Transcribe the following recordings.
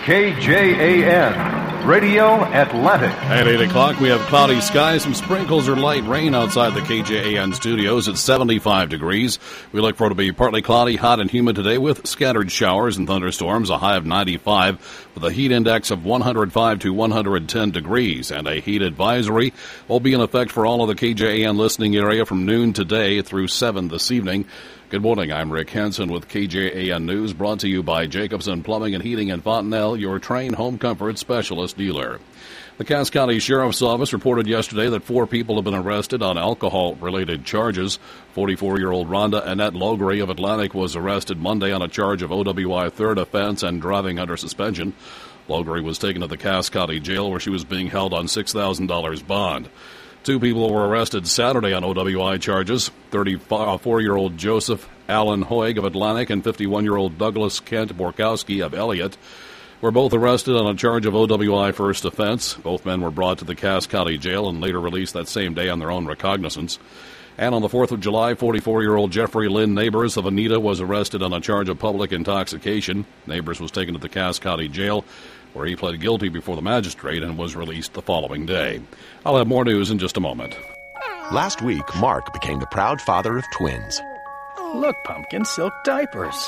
KJAN, Radio Atlantic. At 8 o'clock, we have cloudy skies, some sprinkles or light rain outside the KJAN studios at 75 degrees. We look for it to be partly cloudy, hot, and humid today with scattered showers and thunderstorms, a high of 95 with a heat index of 105 to 110 degrees. And a heat advisory will be in effect for all of the KJAN listening area from noon today through 7 this evening. Good morning, I'm Rick Hansen with KJAN News, brought to you by Jacobson Plumbing and Heating in Fontenelle, your trained home comfort specialist dealer. The Cass County Sheriff's Office reported yesterday that 4 people have been arrested on alcohol-related charges. 44-year-old Rhonda Annette Logre of Atlantic was arrested Monday on a charge of OWI third offense and driving under suspension. Logre was taken to the Cass County Jail where she was being held on $6,000 bond. 2 people were arrested Saturday on OWI charges. 34-year-old Joseph Allen Hoig of Atlantic and 51-year-old Douglas Kent Borkowski of Elliott were both arrested on a charge of OWI first offense. Both men were brought to the Cass County Jail and later released that same day on their own recognizance. And on the 4th of July, 44-year-old Jeffrey Lynn Neighbors of Anita was arrested on a charge of public intoxication. Neighbors was taken to the Cass County Jail, where he pled guilty before the magistrate and was released the following day. I'll have more news in just a moment. Last week, Mark became the proud father of twins. Look, Pumpkin, silk diapers.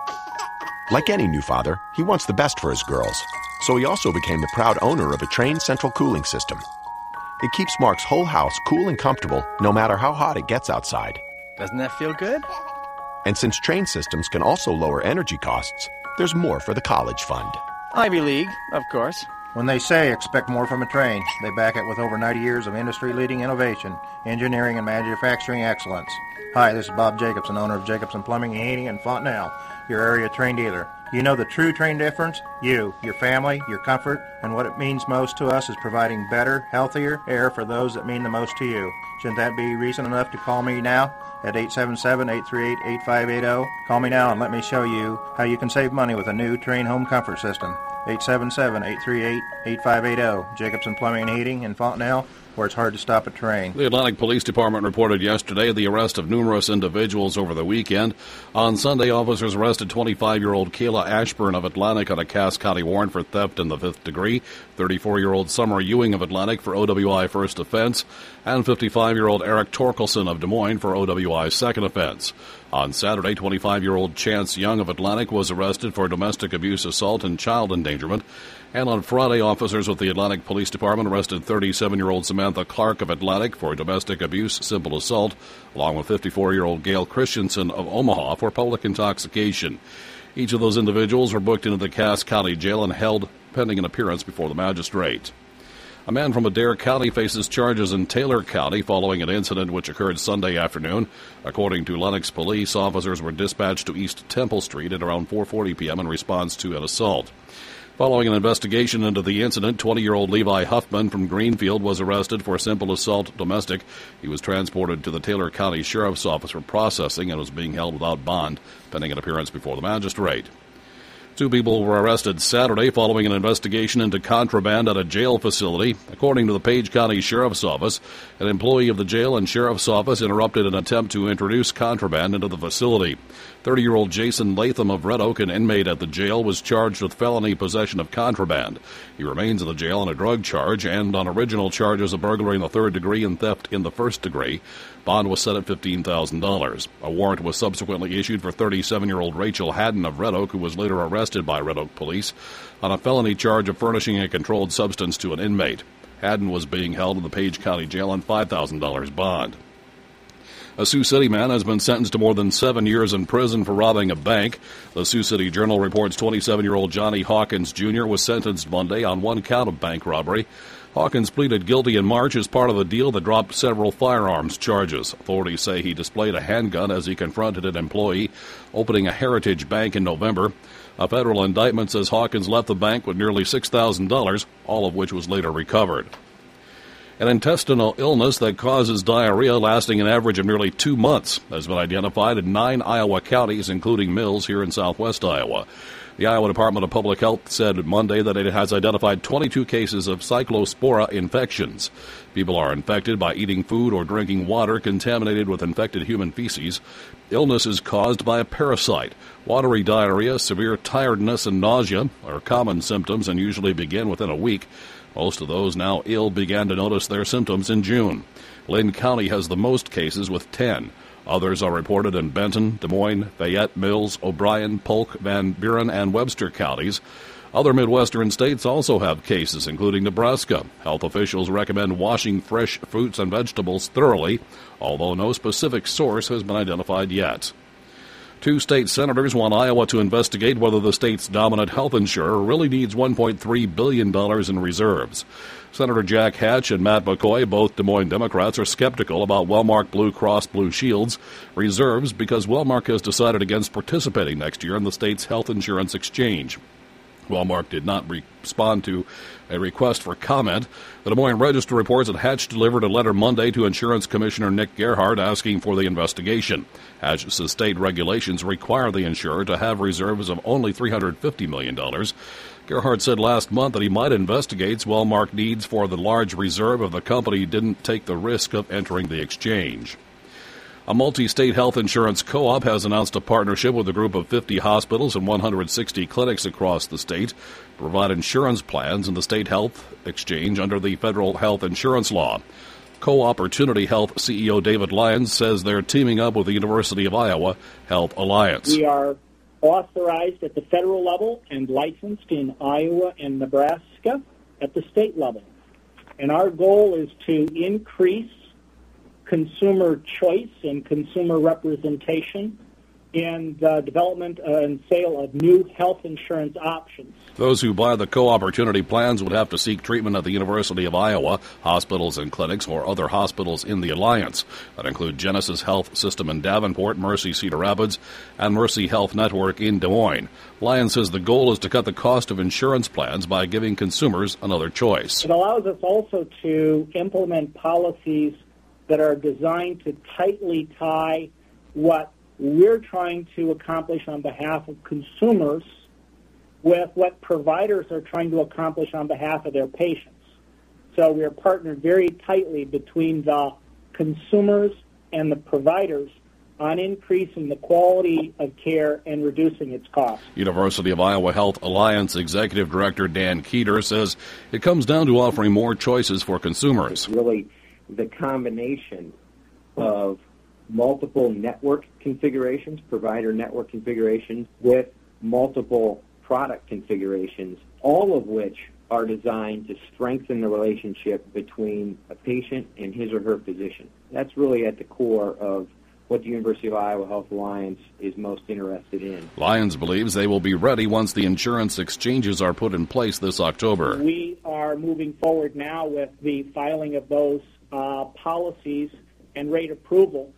Like any new father, he wants the best for his girls, so he also became the proud owner of a Trane central cooling system. It keeps Mark's whole house cool and comfortable no matter how hot it gets outside. Doesn't that feel good? And since Trane systems can also lower energy costs, there's more for the college fund. Ivy League, of course. When they say expect more from a Trane, they back it with over 90 years of industry-leading innovation, engineering, and manufacturing excellence. Hi, this is Bob Jacobson, owner of Jacobson Plumbing and Heating in Fontenelle, your area Trane dealer. You know the true Trane difference? You, your family, your comfort, and what it means most to us is providing better, healthier air for those that mean the most to you. Shouldn't that be reason enough to call me now at 877-838-8580? Call me now and let me show you how you can save money with a new Trane home comfort system. 877-838-8580. Jacobson Plumbing and Heating in Fontenelle, where it's hard to stop a train. The Atlantic Police Department reported yesterday the arrest of numerous individuals over the weekend. On Sunday, officers arrested 25-year-old Kayla Ashburn of Atlantic on a Cass County warrant for theft in the 5th degree, 34-year-old Summer Ewing of Atlantic for OWI first offense, and 55-year-old Eric Torkelson of Des Moines for OWI second offense. On Saturday, 25-year-old Chance Young of Atlantic was arrested for domestic abuse, assault, and child endangerment. And on Friday, officers with the Atlantic Police Department arrested 37-year-old Samantha Clark of Atlantic for domestic abuse, simple assault, along with 54-year-old Gail Christensen of Omaha for public intoxication. Each of those individuals were booked into the Cass County Jail and held pending an appearance before the magistrate. A man from Adair County faces charges in Taylor County following an incident which occurred Sunday afternoon. According to Lenox Police, officers were dispatched to East Temple Street at around 4:40 p.m. in response to an assault. Following an investigation into the incident, 20-year-old Levi Huffman from Greenfield was arrested for simple assault domestic. He was transported to the Taylor County Sheriff's Office for processing and was being held without bond, pending an appearance before the magistrate. 2 people were arrested Saturday following an investigation into contraband at a jail facility. According to the Page County Sheriff's Office, an employee of the jail and sheriff's office interrupted an attempt to introduce contraband into the facility. 30-year-old Jason Latham of Red Oak, an inmate at the jail, was charged with felony possession of contraband. He remains in the jail on a drug charge and on original charges of burglary in the 3rd degree and theft in the 1st degree. Bond was set at $15,000. A warrant was subsequently issued for 37-year-old Rachel Haddon of Red Oak, who was later arrested by Red Oak police on a felony charge of furnishing a controlled substance to an inmate. Haddon was being held in the Page County Jail on $5,000 bond. A Sioux City man has been sentenced to more than 7 years in prison for robbing a bank. The Sioux City Journal reports 27-year-old Johnny Hawkins Jr. was sentenced Monday on 1 count of bank robbery. Hawkins pleaded guilty in March as part of a deal that dropped several firearms charges. Authorities say he displayed a handgun as he confronted an employee opening a Heritage Bank in November. A federal indictment says Hawkins left the bank with nearly $6,000, all of which was later recovered. An intestinal illness that causes diarrhea lasting an average of nearly 2 months has been identified in 9 Iowa counties, including Mills here in southwest Iowa. The Iowa Department of Public Health said Monday that it has identified 22 cases of cyclospora infections. People are infected by eating food or drinking water contaminated with infected human feces. Illness is caused by a parasite. Watery diarrhea, severe tiredness, and nausea are common symptoms and usually begin within a week. Most of those now ill began to notice their symptoms in June. Lynn County has the most cases with 10. Others are reported in Benton, Des Moines, Fayette, Mills, O'Brien, Polk, Van Buren, and Webster counties. Other Midwestern states also have cases, including Nebraska. Health officials recommend washing fresh fruits and vegetables thoroughly, although no specific source has been identified yet. 2 state senators want Iowa to investigate whether the state's dominant health insurer really needs $1.3 billion in reserves. Senator Jack Hatch and Matt McCoy, both Des Moines Democrats, are skeptical about Wellmark Blue Cross Blue Shield's reserves because Wellmark has decided against participating next year in the state's health insurance exchange. Wellmark did not respond to a request for comment. The Des Moines Register reports that Hatch delivered a letter Monday to Insurance Commissioner Nick Gerhardt asking for the investigation. Hatch says state regulations require the insurer to have reserves of only $350 million. Gerhardt said last month that he might investigate Wellmark needs for the large reserve if the company didn't take the risk of entering the exchange. A multi-state health insurance co-op has announced a partnership with a group of 50 hospitals and 160 clinics across the state to provide insurance plans in the state health exchange under the federal health insurance law. Co-Opportunity Health CEO David Lyons says they're teaming up with the University of Iowa Health Alliance. We are authorized at the federal level and licensed in Iowa and Nebraska at the state level. And our goal is to increase consumer choice and consumer representation in the development and sale of new health insurance options. Those who buy the co-opportunity plans would have to seek treatment at the University of Iowa, hospitals and clinics, or other hospitals in the alliance. That include Genesis Health System in Davenport, Mercy Cedar Rapids, and Mercy Health Network in Des Moines. Lyons says the goal is to cut the cost of insurance plans by giving consumers another choice. It allows us also to implement policies that are designed to tightly tie what we're trying to accomplish on behalf of consumers with what providers are trying to accomplish on behalf of their patients. So we are partnered very tightly between the consumers and the providers on increasing the quality of care and reducing its cost. University of Iowa Health Alliance Executive Director Dan Keeter says it comes down to offering more choices for consumers. It's really the combination of multiple network configurations, provider network configurations, with multiple product configurations, all of which are designed to strengthen the relationship between a patient and his or her physician. That's really at the core of what the University of Iowa Health Alliance is most interested in. Lyons believes they will be ready once the insurance exchanges are put in place this October. We are moving forward now with the filing of those policies and rate approval.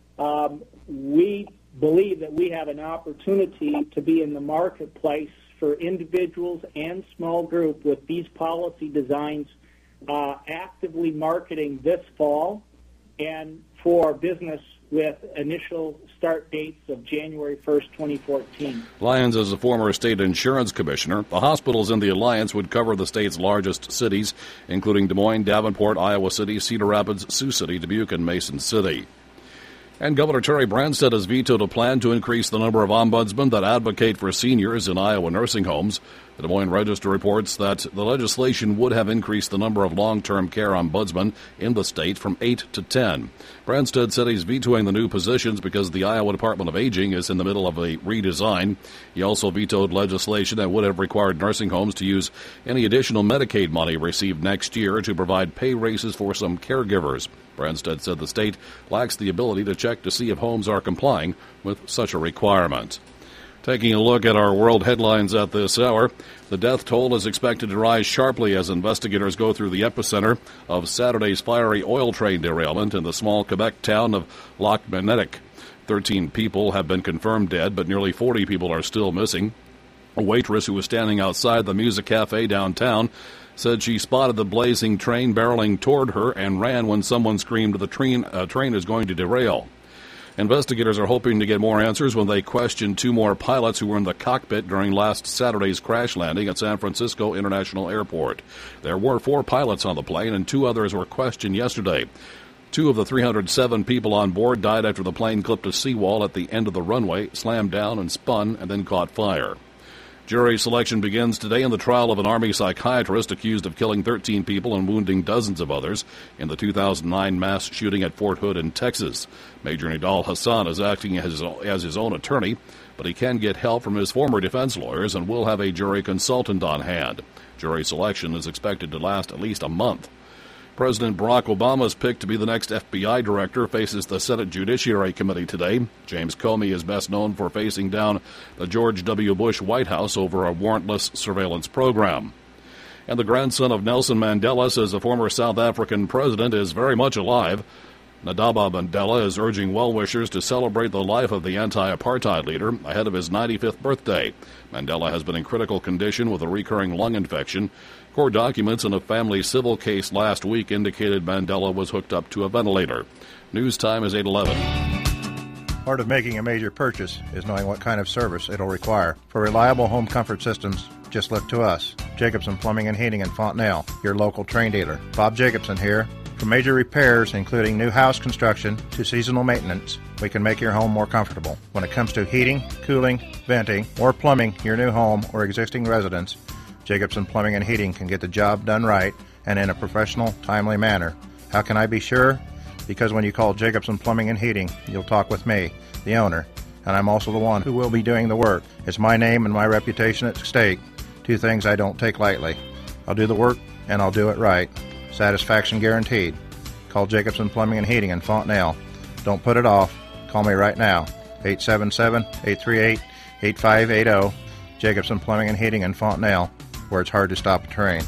We believe that we have an opportunity to be in the marketplace for individuals and small group with these policy designs actively marketing this fall, and for business with initial start dates of January 1st, 2014. Lyons is a former state insurance commissioner. The hospitals in the alliance would cover the state's largest cities, including Des Moines, Davenport, Iowa City, Cedar Rapids, Sioux City, Dubuque, and Mason City. And Governor Terry Branstad has vetoed a plan to increase the number of ombudsmen that advocate for seniors in Iowa nursing homes. The Des Moines Register reports that the legislation would have increased the number of long-term care ombudsmen in the state from 8 to 10. Branstad said he's vetoing the new positions because the Iowa Department of Aging is in the middle of a redesign. He also vetoed legislation that would have required nursing homes to use any additional Medicaid money received next year to provide pay raises for some caregivers. Branstad said the state lacks the ability to check to see if homes are complying with such a requirement. Taking a look at our world headlines at this hour, the death toll is expected to rise sharply as investigators go through the epicenter of Saturday's fiery oil train derailment in the small Quebec town of Lac-Mégantic. 13 people have been confirmed dead, but nearly 40 people are still missing. A waitress who was standing outside the Music Cafe downtown said she spotted the blazing train barreling toward her and ran when someone screamed, "The train is going to derail." Investigators are hoping to get more answers when they question 2 more pilots who were in the cockpit during last Saturday's crash landing at San Francisco International Airport. There were 4 pilots on the plane, and 2 others were questioned yesterday. 2 of the 307 people on board died after the plane clipped a seawall at the end of the runway, slammed down and spun, and then caught fire. Jury selection begins today in the trial of an Army psychiatrist accused of killing 13 people and wounding dozens of others in the 2009 mass shooting at Fort Hood in Texas. Major Nidal Hassan is acting as his own attorney, but he can get help from his former defense lawyers and will have a jury consultant on hand. Jury selection is expected to last at least a month. President Barack Obama's pick to be the next FBI director faces the Senate Judiciary Committee today. James Comey is best known for facing down the George W. Bush White House over a warrantless surveillance program. And the grandson of Nelson Mandela says the former South African president is very much alive. Ndaba Mandela is urging well-wishers to celebrate the life of the anti-apartheid leader ahead of his 95th birthday. Mandela has been in critical condition with a recurring lung infection. Court documents in a family civil case last week indicated Mandela was hooked up to a ventilator. News time is 8:11. Part of making a major purchase is knowing what kind of service it'll require. For reliable home comfort systems, just look to us. Jacobson Plumbing and Heating in Fontenelle, your local Trane dealer. Bob Jacobson here. For major repairs, including new house construction to seasonal maintenance, we can make your home more comfortable. When it comes to heating, cooling, venting, or plumbing your new home or existing residence, Jacobson Plumbing and Heating can get the job done right and in a professional, timely manner. How can I be sure? Because when you call Jacobson Plumbing and Heating, you'll talk with me, the owner, and I'm also the one who will be doing the work. It's my name and my reputation at stake, 2 things I don't take lightly. I'll do the work, and I'll do it right. Satisfaction guaranteed. Call Jacobson Plumbing and Heating in Fontenelle. Don't put it off. Call me right now, 877-838-8580, Jacobson Plumbing and Heating in Fontenelle, where it's hard to stop a train.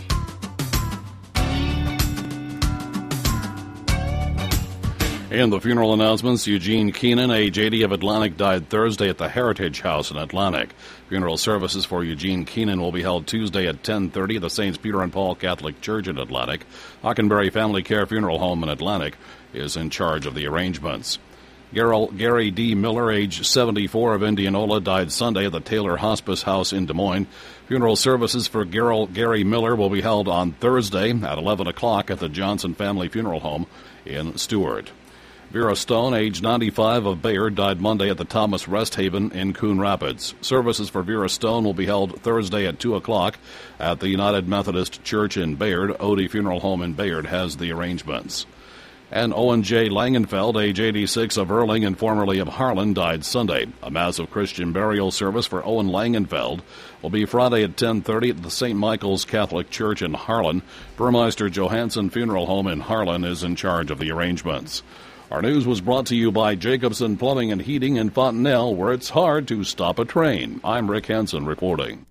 In the funeral announcements, Eugene Keenan, age 80, of Atlantic, died Thursday at the Heritage House in Atlantic. Funeral services for Eugene Keenan will be held Tuesday at 10:30 at the St. Peter and Paul Catholic Church in Atlantic. Hockenberry Family Care Funeral Home in Atlantic is in charge of the arrangements. Gary D. Miller, age 74, of Indianola, died Sunday at the Taylor Hospice House in Des Moines. Funeral services for Gary Miller will be held on Thursday at 11 o'clock at the Johnson Family Funeral Home in Stewart. Vera Stone, age 95, of Bayard, died Monday at the Thomas Rest Haven in Coon Rapids. Services for Vera Stone will be held Thursday at 2 o'clock at the United Methodist Church in Bayard. Odie Funeral Home in Bayard has the arrangements. And Owen J. Langenfeld, age 86, of Erling and formerly of Harlan, died Sunday. A massive Christian burial service for Owen Langenfeld will be Friday at 10:30 at the St. Michael's Catholic Church in Harlan. Burmeister Johansson Funeral Home in Harlan is in charge of the arrangements. Our news was brought to you by Jacobson Plumbing and Heating in Fontenelle, where it's hard to stop a train. I'm Rick Hansen reporting.